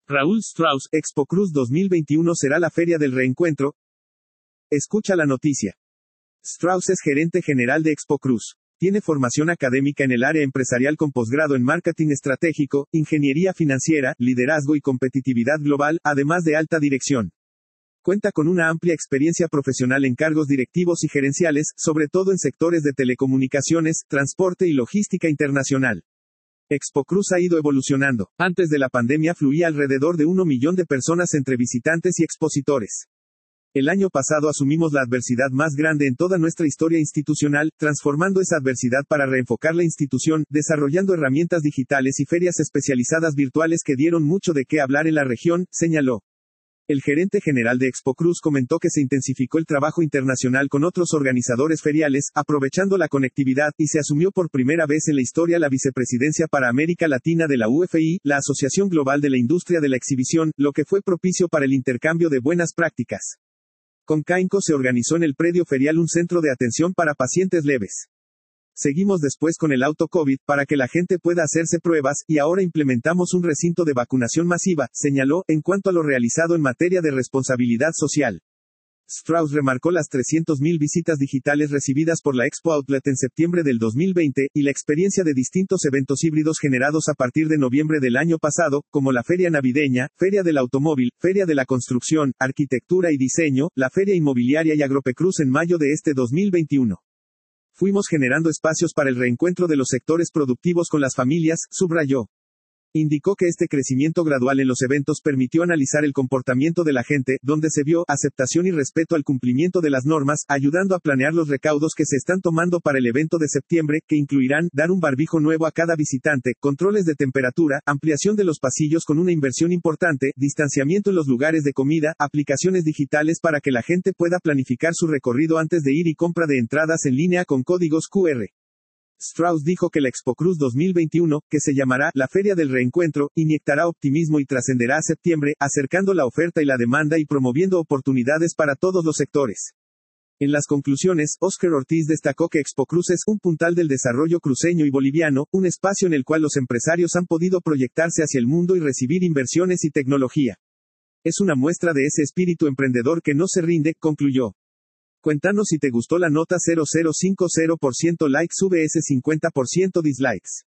Raúl Strauss, Expo Cruz 2021 será la feria del reencuentro. Escucha la noticia. Strauss es gerente general de Expo Cruz. Tiene formación académica en el área empresarial con posgrado en marketing estratégico, ingeniería financiera, liderazgo y competitividad global, además de alta dirección. Cuenta con una amplia experiencia profesional en cargos directivos y gerenciales, sobre todo en sectores de telecomunicaciones, transporte y logística internacional. Expo Cruz ha ido evolucionando. Antes de la pandemia fluía alrededor de 1 millón de personas entre visitantes y expositores. El año pasado asumimos la adversidad más grande en toda nuestra historia institucional, transformando esa adversidad para reenfocar la institución, desarrollando herramientas digitales y ferias especializadas virtuales que dieron mucho de qué hablar en la región, señaló. El gerente general de Expo Cruz comentó que se intensificó el trabajo internacional con otros organizadores feriales, aprovechando la conectividad, y se asumió por primera vez en la historia la vicepresidencia para América Latina de la UFI, la Asociación Global de la Industria de la Exhibición, lo que fue propicio para el intercambio de buenas prácticas. Con CAINCO se organizó en el predio ferial un centro de atención para pacientes leves. Seguimos después con el auto COVID, para que la gente pueda hacerse pruebas, y ahora implementamos un recinto de vacunación masiva, señaló, en cuanto a lo realizado en materia de responsabilidad social. Strauss remarcó las 300.000 visitas digitales recibidas por la Expo Outlet en septiembre del 2020, y la experiencia de distintos eventos híbridos generados a partir de noviembre del año pasado, como la Feria Navideña, Feria del Automóvil, Feria de la Construcción, Arquitectura y Diseño, la Feria Inmobiliaria y Agropecruz en mayo de este 2021. Fuimos generando espacios para el reencuentro de los sectores productivos con las familias, subrayó. Indicó que este crecimiento gradual en los eventos permitió analizar el comportamiento de la gente, donde se vio aceptación y respeto al cumplimiento de las normas, ayudando a planear los recaudos que se están tomando para el evento de septiembre, que incluirán dar un barbijo nuevo a cada visitante, controles de temperatura, ampliación de los pasillos con una inversión importante, distanciamiento en los lugares de comida, aplicaciones digitales para que la gente pueda planificar su recorrido antes de ir y compra de entradas en línea con códigos QR. Strauss dijo que la Expo Cruz 2021, que se llamará la Feria del Reencuentro, inyectará optimismo y trascenderá a septiembre, acercando la oferta y la demanda y promoviendo oportunidades para todos los sectores. En las conclusiones, Óscar Ortiz destacó que Expo Cruz es un puntal del desarrollo cruceño y boliviano, un espacio en el cual los empresarios han podido proyectarse hacia el mundo y recibir inversiones y tecnología. Es una muestra de ese espíritu emprendedor que no se rinde, concluyó. Cuéntanos si te gustó la nota. 0050% likes vs 50% dislikes.